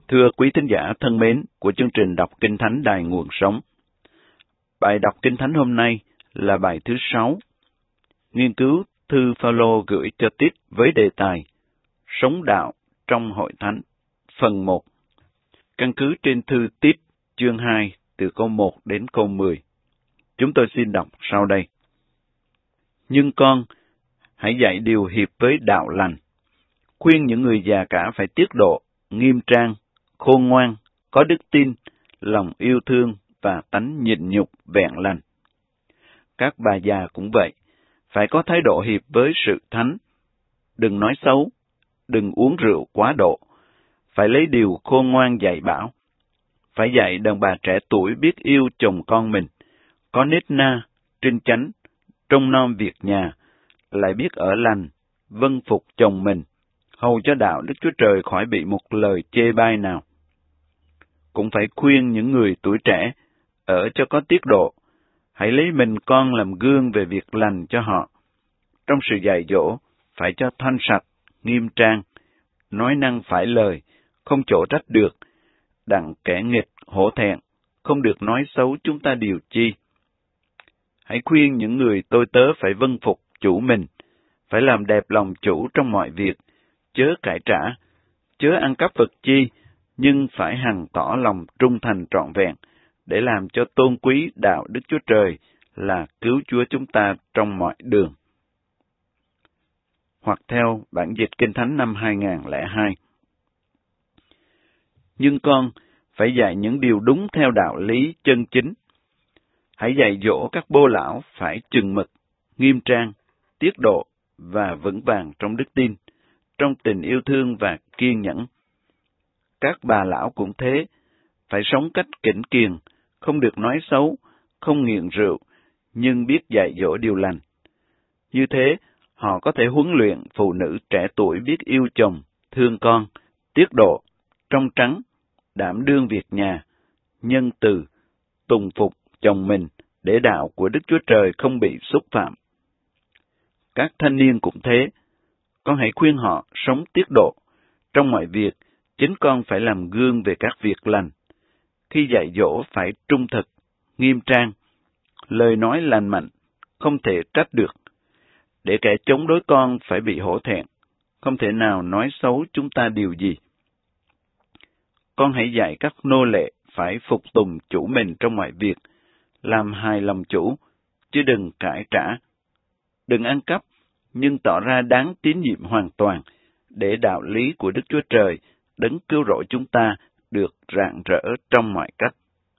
Thưa quý thính giả thân mến của chương trình đọc Kinh Thánh Đài Nguồn Sống. Bài đọc Kinh Thánh hôm nay là bài thứ 6, nghiên cứu thư Phaolô gửi cho Tít với đề tài Sống đạo trong hội thánh, phần 1. Căn cứ trên thư Tít chương 2 từ câu 1 đến câu 10. Chúng tôi xin đọc sau đây. Nhưng con, hãy dạy điều hiệp với đạo lành, khuyên những người già cả phải tiết độ, nghiêm trang, khôn ngoan, có đức tin, lòng yêu thương và tánh nhịn nhục vẹn lành. Các bà già cũng vậy, phải có thái độ hiệp với sự thánh, đừng nói xấu, đừng uống rượu quá độ, phải lấy điều khôn ngoan dạy bảo, phải dạy đàn bà trẻ tuổi biết yêu chồng con mình, có nết na, trinh chánh, trông nom việc nhà, lại biết ở lành, vâng phục chồng mình, hầu cho đạo Đức Chúa Trời khỏi bị một lời chê bai nào. Cũng phải khuyên những người tuổi trẻ, ở cho có tiết độ, hãy lấy mình con làm gương về việc lành cho họ. Trong sự dạy dỗ, phải cho thanh sạch, nghiêm trang, nói năng phải lời, không chỗ trách được, đặng kẻ nghịch, hổ thẹn, không được nói xấu chúng ta điều chi. Hãy khuyên những người tôi tớ phải vâng phục chủ mình, phải làm đẹp lòng chủ trong mọi việc, chớ cãi trả, chớ ăn cắp vật chi, nhưng phải hằng tỏ lòng trung thành trọn vẹn, để làm cho tôn quý đạo Đức Chúa Trời là cứu Chúa chúng ta trong mọi đường. Hoặc theo bản dịch Kinh Thánh năm 2002. Nhưng con phải dạy những điều đúng theo đạo lý chân chính. Hãy dạy dỗ các bô lão phải chừng mực, nghiêm trang, tiết độ và vững vàng trong đức tin, trong tình yêu thương và kiên nhẫn. Các bà lão cũng thế, phải sống cách kỉnh kiềng, không được nói xấu, không nghiện rượu, nhưng biết dạy dỗ điều lành. Như thế, họ có thể huấn luyện phụ nữ trẻ tuổi biết yêu chồng, thương con, tiết độ, trong trắng, đảm đương việc nhà, nhân từ, tùng phục chồng mình, để đạo của Đức Chúa Trời không bị xúc phạm. Các thanh niên cũng thế, con hãy khuyên họ sống tiết độ. Trong mọi việc, chính con phải làm gương về các việc lành. Khi dạy dỗ phải trung thực, nghiêm trang, lời nói lành mạnh, không thể trách được. Để kẻ chống đối con phải bị hổ thẹn, không thể nào nói xấu chúng ta điều gì. Con hãy dạy các nô lệ phải phục tùng chủ mình trong mọi việc, làm hài lòng chủ, chứ đừng cãi trả. Đừng ăn cắp, nhưng tỏ ra đáng tín nhiệm hoàn toàn, để đạo lý của Đức Chúa Trời, đấng cứu rỗi chúng ta, được rạng rỡ trong mọi cách.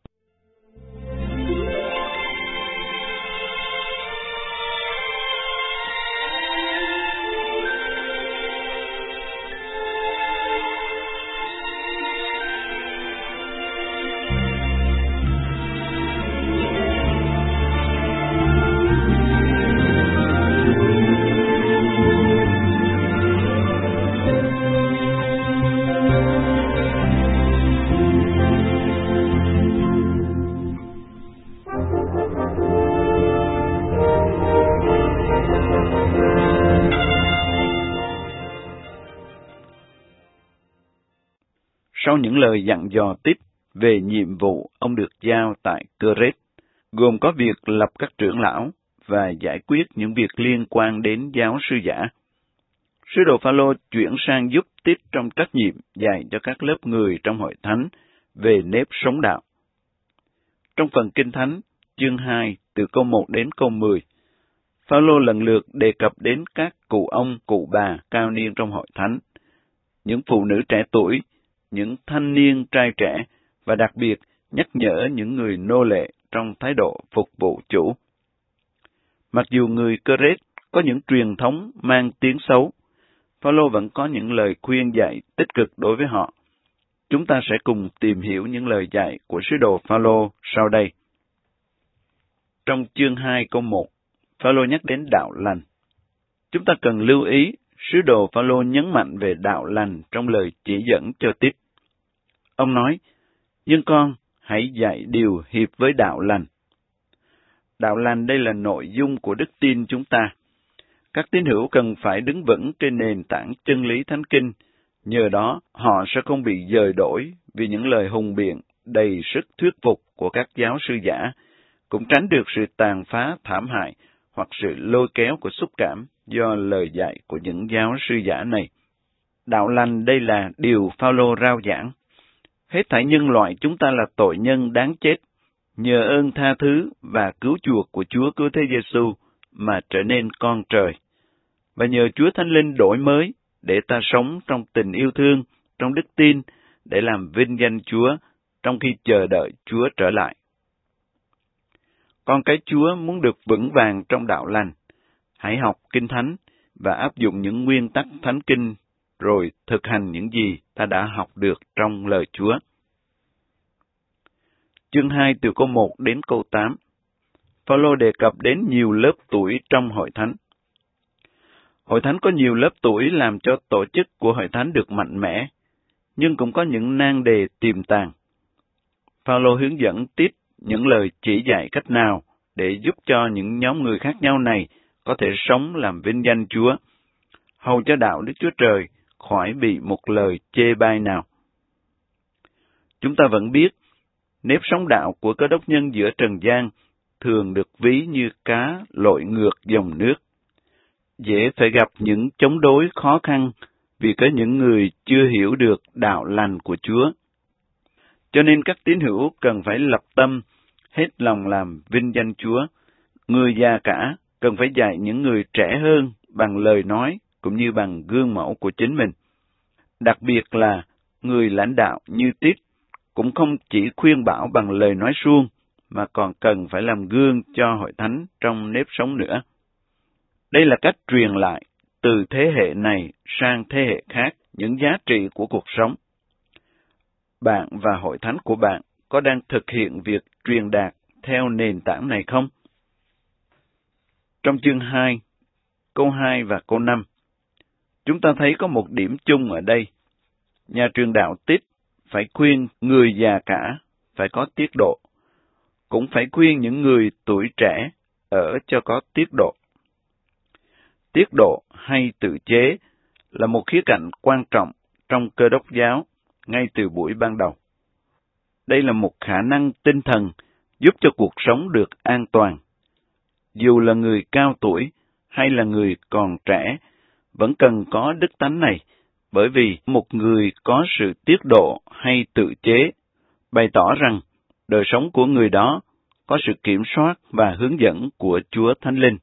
Sau những lời dặn dò Tít về nhiệm vụ ông được giao tại Cơ-rết, gồm có việc lập các trưởng lão và giải quyết những việc liên quan đến giáo sư giả, sứ đồ Phaolô chuyển sang giúp Tít trong trách nhiệm dạy cho các lớp người trong hội thánh về nếp sống đạo. Trong phần Kinh Thánh, chương 2, từ câu 1 đến câu 10, Phaolô lần lượt đề cập đến các cụ ông, cụ bà cao niên trong hội thánh, những phụ nữ trẻ tuổi, những thanh niên trai trẻ, và đặc biệt nhắc nhở những người nô lệ trong thái độ phục vụ chủ. Mặc dù người Cơ-rết có những truyền thống mang tiếng xấu, Phaolô vẫn có những lời khuyên dạy tích cực đối với họ. Chúng ta sẽ cùng tìm hiểu những lời dạy của sứ đồ Phaolô sau đây. Trong chương 2 câu 1, Phaolô nhắc đến đạo lành. Chúng ta cần lưu ý sứ đồ Phaolô nhấn mạnh về đạo lành trong lời chỉ dẫn cho Tít. Ông nói, nhưng con hãy dạy điều hiệp với đạo lành. Đạo lành đây là nội dung của đức tin chúng ta. Các tín hữu cần phải đứng vững trên nền tảng chân lý thánh kinh, Nhờ đó, họ sẽ không bị dời đổi vì những lời hùng biện đầy sức thuyết phục của các giáo sư giả, cũng tránh được sự tàn phá thảm hại hoặc sự lôi kéo của xúc cảm do lời dạy của những giáo sư giả này. Đạo lành đây là điều Phao-lô rao giảng. Hết thảy nhân loại chúng ta là tội nhân đáng chết, nhờ ơn tha thứ và cứu chuộc của Chúa Cứu Thế Giêsu mà trở nên con trời. Và nhờ Chúa Thánh Linh đổi mới để ta sống trong tình yêu thương, trong đức tin, để làm vinh danh Chúa trong khi chờ đợi Chúa trở lại. Con cái Chúa muốn được vững vàng trong đạo lành. Hãy học Kinh Thánh và áp dụng những nguyên tắc Thánh Kinh, rồi thực hành những gì ta đã học được trong lời Chúa. Chương 2 từ câu 1 đến câu 8. Phao-lô đề cập đến nhiều lớp tuổi trong hội thánh. Hội thánh có nhiều lớp tuổi làm cho tổ chức của hội thánh được mạnh mẽ, nhưng cũng có những nan đề tiềm tàng. Phao-lô hướng dẫn Tít những lời chỉ dạy cách nào để giúp cho những nhóm người khác nhau này có thể sống làm vinh danh Chúa, hầu cho đạo Đức Chúa Trời khỏi bị một lời chê bai nào. Chúng ta vẫn biết, nếp sống đạo của Cơ Đốc nhân giữa trần gian thường được ví như cá lội ngược dòng nước. Dễ phải gặp những chống đối khó khăn vì có những người chưa hiểu được đạo lành của Chúa. Cho nên các tín hữu cần phải lập tâm, hết lòng làm vinh danh Chúa. Người già cả cần phải dạy những người trẻ hơn bằng lời nói cũng như bằng gương mẫu của chính mình. Đặc biệt là người lãnh đạo như Tít cũng không chỉ khuyên bảo bằng lời nói suông, mà còn cần phải làm gương cho hội thánh trong nếp sống nữa. Đây là cách truyền lại từ thế hệ này sang thế hệ khác những giá trị của cuộc sống. Bạn và hội thánh của bạn có đang thực hiện việc truyền đạt theo nền tảng này không? Trong chương 2, câu 2 và câu 5, chúng ta thấy có một điểm chung ở đây. Nhà truyền đạo Tít phải khuyên người già cả phải có tiết độ, cũng phải khuyên những người tuổi trẻ ở cho có tiết độ. Tiết độ hay tự chế là một khía cạnh quan trọng trong Cơ Đốc giáo ngay từ buổi ban đầu. Đây là một khả năng tinh thần giúp cho cuộc sống được an toàn. Dù là người cao tuổi hay là người còn trẻ, vẫn cần có đức tánh này, bởi vì một người có sự tiết độ hay tự chế, bày tỏ rằng đời sống của người đó có sự kiểm soát và hướng dẫn của Chúa Thánh Linh.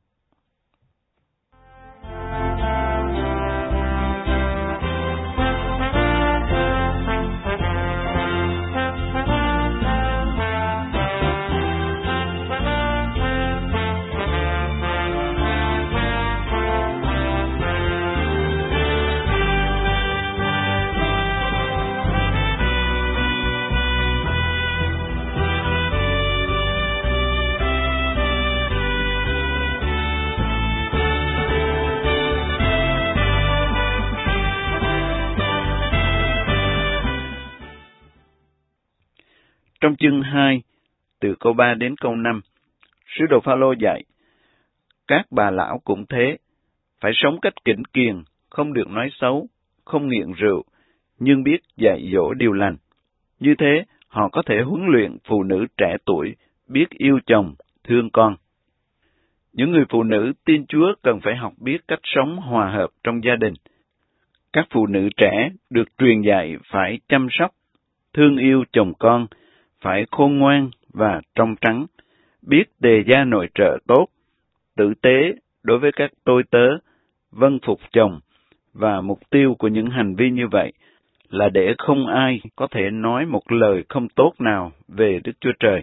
Trong chương 2, từ câu 3 đến câu 5, sứ đồ Phao-lô dạy, các bà lão cũng thế, phải sống cách kính kiềng, không được nói xấu, không nghiện rượu, nhưng biết dạy dỗ điều lành. Như thế, họ có thể huấn luyện phụ nữ trẻ tuổi, biết yêu chồng, thương con. Những người phụ nữ tin Chúa cần phải học biết cách sống hòa hợp trong gia đình. Các phụ nữ trẻ được truyền dạy phải chăm sóc, thương yêu chồng con, phải khôn ngoan và trong trắng, biết đề gia nội trợ tốt, tử tế đối với các tôi tớ, vâng phục chồng, và mục tiêu của những hành vi như vậy là để không ai có thể nói một lời không tốt nào về Đức Chúa Trời.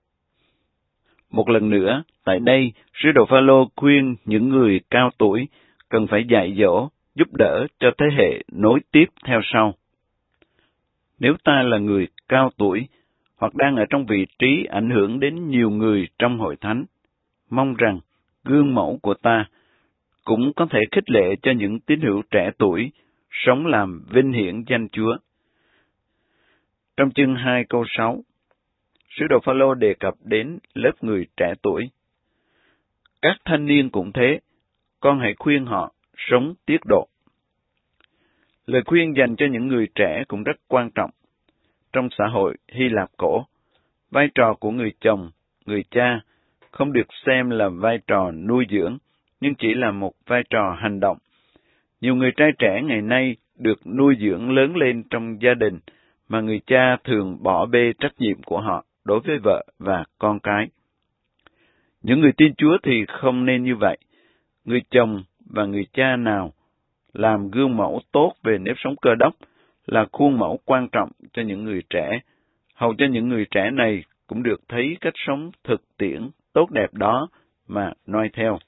Một lần nữa, tại đây, sứ đồ Phao-lô khuyên những người cao tuổi cần phải dạy dỗ, giúp đỡ cho thế hệ nối tiếp theo sau. Nếu ta là người cao tuổi, hoặc đang ở trong vị trí ảnh hưởng đến nhiều người trong hội thánh, mong rằng gương mẫu của ta cũng có thể khích lệ cho những tín hữu trẻ tuổi sống làm vinh hiển danh Chúa. Trong chương 2 câu 6, sứ đồ Phao-lô đề cập đến lớp người trẻ tuổi. Các thanh niên cũng thế, con hãy khuyên họ sống tiết độ. Lời khuyên dành cho những người trẻ cũng rất quan trọng. Trong xã hội Hy Lạp cổ, vai trò của người chồng, người cha không được xem là vai trò nuôi dưỡng, nhưng chỉ là một vai trò hành động. Nhiều người trai trẻ ngày nay được nuôi dưỡng lớn lên trong gia đình, mà người cha thường bỏ bê trách nhiệm của họ đối với vợ và con cái. Những người tin Chúa thì không nên như vậy. Người chồng và người cha nào làm gương mẫu tốt về nếp sống Cơ Đốc là khuôn mẫu quan trọng cho những người trẻ, hầu cho những người trẻ này cũng được thấy cách sống thực tiễn tốt đẹp đó mà noi theo.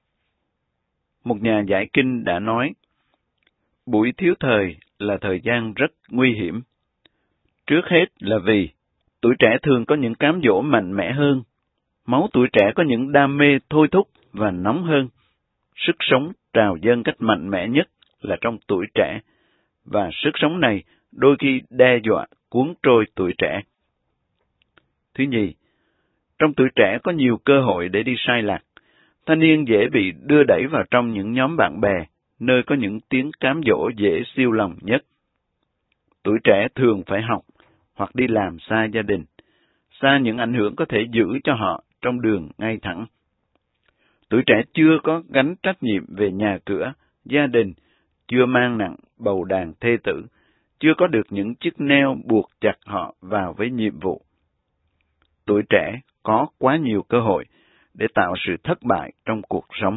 Một nhà giải kinh đã nói, buổi thiếu thời là thời gian rất nguy hiểm. Trước hết là vì tuổi trẻ thường có những cám dỗ mạnh mẽ hơn, máu tuổi trẻ có những đam mê thôi thúc và nóng hơn. Sức sống trào dâng cách mạnh mẽ nhất là trong tuổi trẻ, và sức sống này đôi khi đe dọa cuốn trôi tuổi trẻ. Thứ nhì, trong tuổi trẻ có nhiều cơ hội để đi sai lạc. Thanh niên dễ bị đưa đẩy vào trong những nhóm bạn bè, nơi có những tiếng cám dỗ dễ siêu lòng nhất. Tuổi trẻ thường phải học hoặc đi làm xa gia đình, xa những ảnh hưởng có thể giữ cho họ trong đường ngay thẳng. Tuổi trẻ chưa có gánh trách nhiệm về nhà cửa, gia đình, chưa mang nặng bầu đàn thê tử, chưa có được những chiếc neo buộc chặt họ vào với nhiệm vụ. Tuổi trẻ có quá nhiều cơ hội để tạo sự thất bại trong cuộc sống.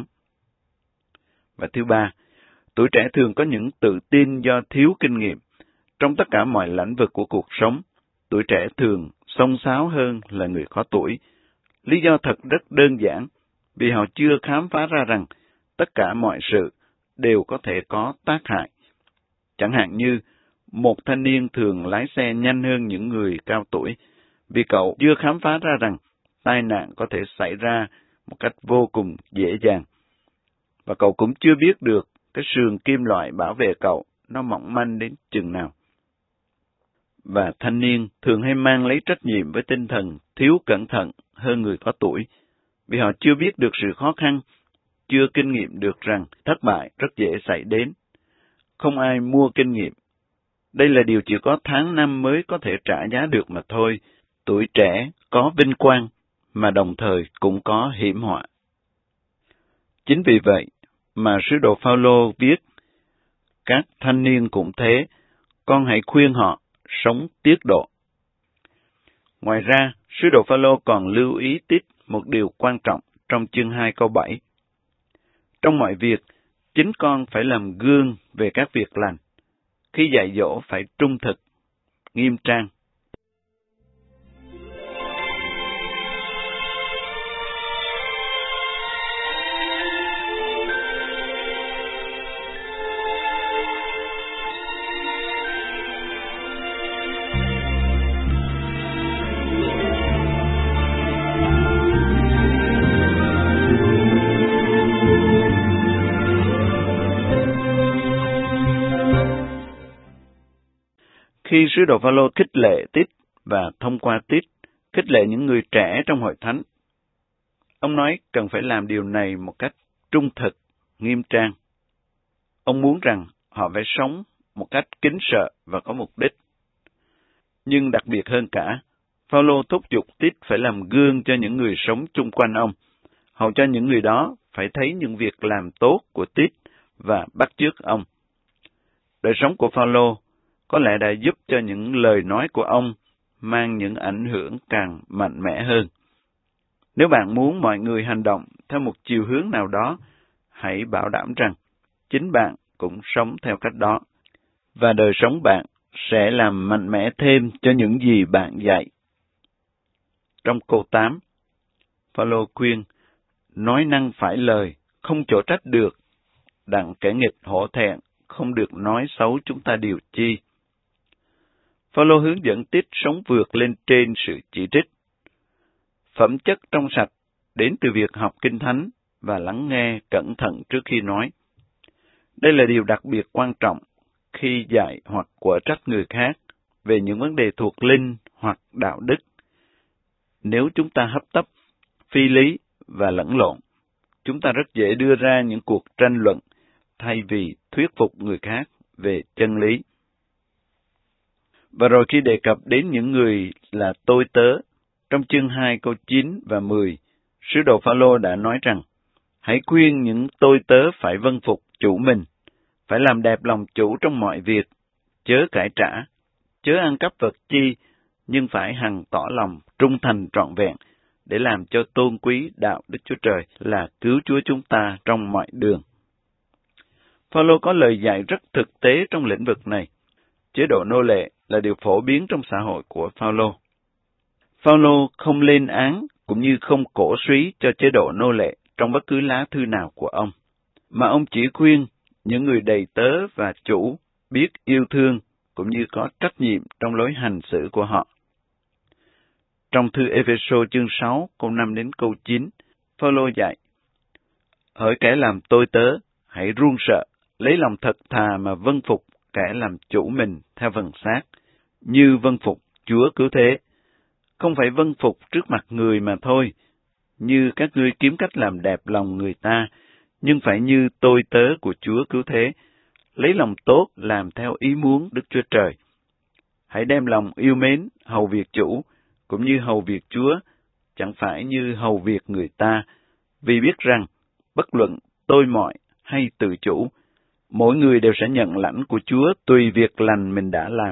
Và thứ ba, tuổi trẻ thường có những tự tin do thiếu kinh nghiệm. Trong tất cả mọi lĩnh vực của cuộc sống, tuổi trẻ thường xông xáo hơn là người có tuổi. Lý do thật rất đơn giản, vì họ chưa khám phá ra rằng tất cả mọi sự đều có thể có tác hại. Chẳng hạn như, một thanh niên thường lái xe nhanh hơn những người cao tuổi, vì cậu chưa khám phá ra rằng tai nạn có thể xảy ra một cách vô cùng dễ dàng. Và cậu cũng chưa biết được cái sườn kim loại bảo vệ cậu nó mỏng manh đến chừng nào. Và thanh niên thường hay mang lấy trách nhiệm với tinh thần thiếu cẩn thận hơn người có tuổi, vì họ chưa biết được sự khó khăn, chưa kinh nghiệm được rằng thất bại rất dễ xảy đến. Không ai mua kinh nghiệm. Đây là điều chỉ có tháng năm mới có thể trả giá được mà thôi. Tuổi trẻ có vinh quang, mà đồng thời cũng có hiểm họa. Chính vì vậy mà sứ đồ Phao-lô viết, các thanh niên cũng thế, con hãy khuyên họ sống tiết độ. Ngoài ra, sứ đồ Phao-lô còn lưu ý Tít một điều quan trọng trong chương 2 câu 7. Trong mọi việc, chính con phải làm gương về các việc lành. Khi dạy dỗ phải trung thực, nghiêm trang. Khi sứ đồ Phao-lô khích lệ Tít và thông qua Tít khích lệ những người trẻ trong hội thánh, ông nói cần phải làm điều này một cách trung thực, nghiêm trang. Ông muốn rằng họ phải sống một cách kính sợ và có mục đích. Nhưng đặc biệt hơn cả, Phao-lô thúc giục Tít phải làm gương cho những người sống chung quanh ông, hầu cho những người đó phải thấy những việc làm tốt của Tít và bắt chước ông. Đời sống của Phao-lô có lẽ đã giúp cho những lời nói của ông mang những ảnh hưởng càng mạnh mẽ hơn. Nếu bạn muốn mọi người hành động theo một chiều hướng nào đó, hãy bảo đảm rằng chính bạn cũng sống theo cách đó, và đời sống bạn sẽ làm mạnh mẽ thêm cho những gì bạn dạy. Trong câu 8, Phao-lô khuyên, nói năng phải lời, không chỗ trách được, đặng kẻ nghịch hổ thẹn, không được nói xấu chúng ta điều chi. Phao-lô hướng dẫn Tít sống vượt lên trên sự chỉ trích. Phẩm chất trong sạch đến từ việc học Kinh Thánh và lắng nghe cẩn thận trước khi nói. Đây là điều đặc biệt quan trọng khi dạy hoặc quở trách người khác về những vấn đề thuộc linh hoặc đạo đức. Nếu chúng ta hấp tấp, phi lý và lẫn lộn, chúng ta rất dễ đưa ra những cuộc tranh luận thay vì thuyết phục người khác về chân lý. Và rồi khi đề cập đến những người là tôi tớ, trong chương 2 câu 9 và 10, sứ đồ Phao-lô đã nói rằng, hãy khuyên những tôi tớ phải vâng phục chủ mình, phải làm đẹp lòng chủ trong mọi việc, chớ cãi trả, chớ ăn cắp vật chi, nhưng phải hằng tỏ lòng trung thành trọn vẹn, để làm cho tôn quý đạo Đức Chúa Trời là cứu Chúa chúng ta trong mọi đường. Phao-lô có lời dạy rất thực tế trong lĩnh vực này. Chế độ nô lệ là điều phổ biến trong xã hội của Phao-lô. Phao-lô không lên án cũng như không cổ suý cho chế độ nô lệ trong bất cứ lá thư nào của ông, mà ông chỉ khuyên những người đầy tớ và chủ biết yêu thương cũng như có trách nhiệm trong lối hành xử của họ. Trong thư Ê-phê-sô chương 6 câu 5 đến câu 9, Phao-lô dạy, hỡi kẻ làm tôi tớ, hãy run sợ, lấy lòng thật thà mà vâng phục kẻ làm chủ mình theo vầng xác, như vâng phục Chúa cứu thế. Không phải vâng phục trước mặt người mà thôi, như các ngươi kiếm cách làm đẹp lòng người ta, nhưng phải như tôi tớ của Chúa cứu thế, lấy lòng tốt làm theo ý muốn Đức Chúa Trời. Hãy đem lòng yêu mến, hầu việc chủ, cũng như hầu việc Chúa, chẳng phải như hầu việc người ta, vì biết rằng, bất luận tôi mọi hay tự chủ, mỗi người đều sẽ nhận lãnh của Chúa tùy việc lành mình đã làm.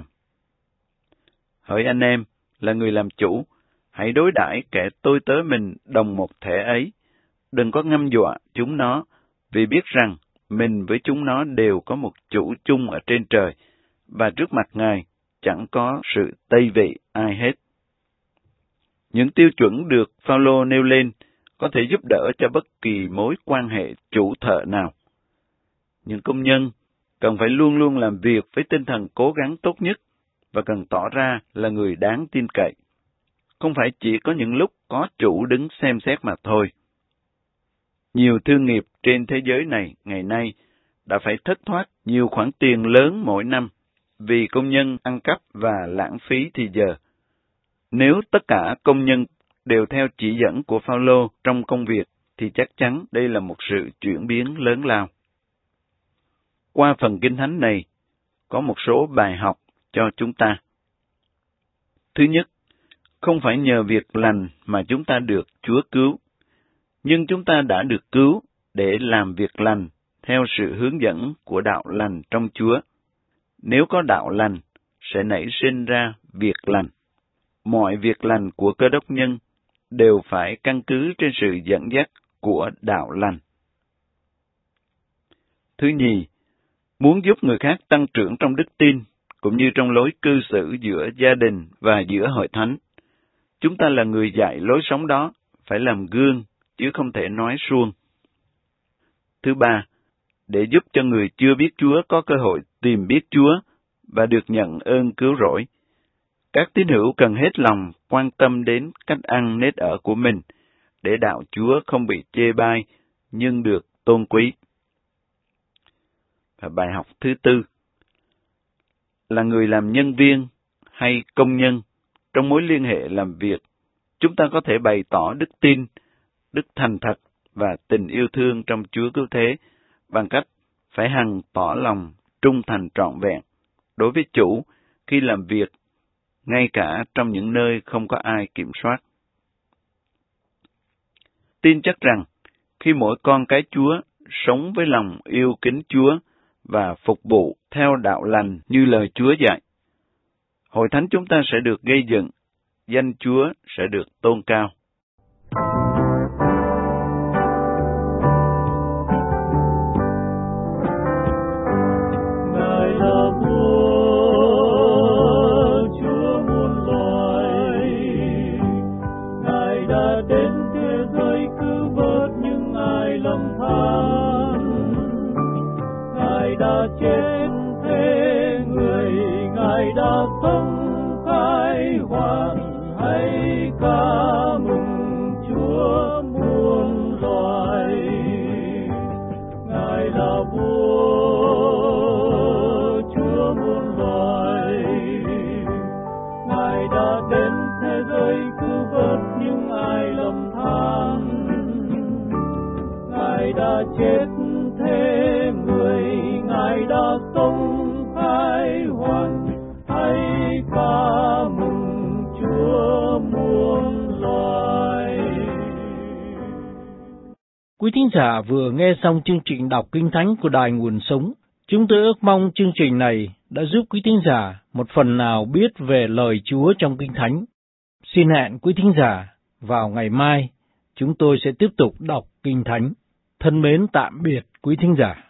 Hỡi anh em, là người làm chủ, hãy đối đãi kẻ tôi tớ mình đồng một thể ấy, đừng có ngâm dọa chúng nó, vì biết rằng mình với chúng nó đều có một chủ chung ở trên trời, và trước mặt Ngài chẳng có sự tây vị ai hết. Những tiêu chuẩn được Phao-lô nêu lên có thể giúp đỡ cho bất kỳ mối quan hệ chủ thợ nào. Những công nhân cần phải luôn luôn làm việc với tinh thần cố gắng tốt nhất và cần tỏ ra là người đáng tin cậy. Không phải chỉ có những lúc có chủ đứng xem xét mà thôi. Nhiều thương nghiệp trên thế giới này ngày nay đã phải thất thoát nhiều khoản tiền lớn mỗi năm vì công nhân ăn cắp và lãng phí thì giờ. Nếu tất cả công nhân đều theo chỉ dẫn của Phao-lô trong công việc, thì chắc chắn đây là một sự chuyển biến lớn lao. Qua phần Kinh Thánh này, có một số bài học cho chúng ta. Thứ nhất, không phải nhờ việc lành mà chúng ta được Chúa cứu, nhưng chúng ta đã được cứu để làm việc lành theo sự hướng dẫn của đạo lành trong Chúa. Nếu có đạo lành, sẽ nảy sinh ra việc lành. Mọi việc lành của Cơ Đốc nhân đều phải căn cứ trên sự dẫn dắt của đạo lành. Thứ nhì, muốn giúp người khác tăng trưởng trong đức tin, cũng như trong lối cư xử giữa gia đình và giữa hội thánh, chúng ta là người dạy lối sống đó, phải làm gương, chứ không thể nói suông. Thứ ba, để giúp cho người chưa biết Chúa có cơ hội tìm biết Chúa và được nhận ơn cứu rỗi, các tín hữu cần hết lòng quan tâm đến cách ăn nết ở của mình, để đạo Chúa không bị chê bai, nhưng được tôn quý. Và bài học thứ tư, là người làm nhân viên hay công nhân, trong mối liên hệ làm việc, chúng ta có thể bày tỏ đức tin, đức thành thật và tình yêu thương trong Chúa cứu thế, bằng cách phải hằng tỏ lòng trung thành trọn vẹn đối với chủ khi làm việc, ngay cả trong những nơi không có ai kiểm soát. Tin chắc rằng, khi mỗi con cái Chúa sống với lòng yêu kính Chúa và phục vụ theo đạo lành như lời Chúa dạy, hội thánh chúng ta sẽ được gây dựng, danh Chúa sẽ được tôn cao. Chết thế người, Ngài đã sống khai hoàng, hãy ca mừng Chúa muôn loài. Ngài là vua Chúa muôn loài, Ngài đã đến thế giới cứu vớt những ai lầm than. Ngài đã chết thế người, Ngài đã sống Quý thính giả vừa nghe xong chương trình đọc Kinh Thánh của Đài Nguồn Sống. Chúng tôi ước mong chương trình này đã giúp quý thính giả một phần nào biết về lời Chúa trong Kinh Thánh. Xin hẹn quý thính giả vào ngày mai, chúng tôi sẽ tiếp tục đọc Kinh Thánh. Thân mến tạm biệt quý thính giả.